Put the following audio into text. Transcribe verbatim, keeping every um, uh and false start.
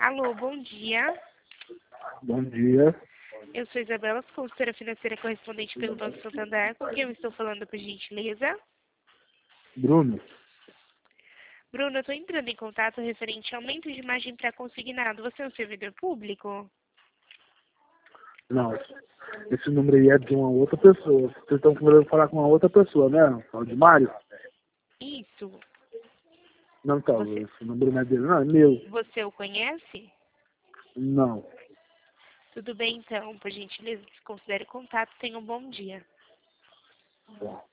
Alô, bom dia. Bom dia. Eu sou Isabela, consultora financeira correspondente pelo Banco Santander. Com quem eu estou falando, por gentileza? Bruno? Bruno, eu estou entrando em contato referente ao aumento de margem para consignado. Você é um servidor público? Não. Esse número aí é de uma outra pessoa. Vocês estão querendo falar com uma outra pessoa, né? Fala de Mário? Isso. Não, então. Você, Esse número não é dele, não. É meu. você o conhece? Não. Tudo bem, então. Por gentileza, considere o contato. Tenha um bom dia. Bom.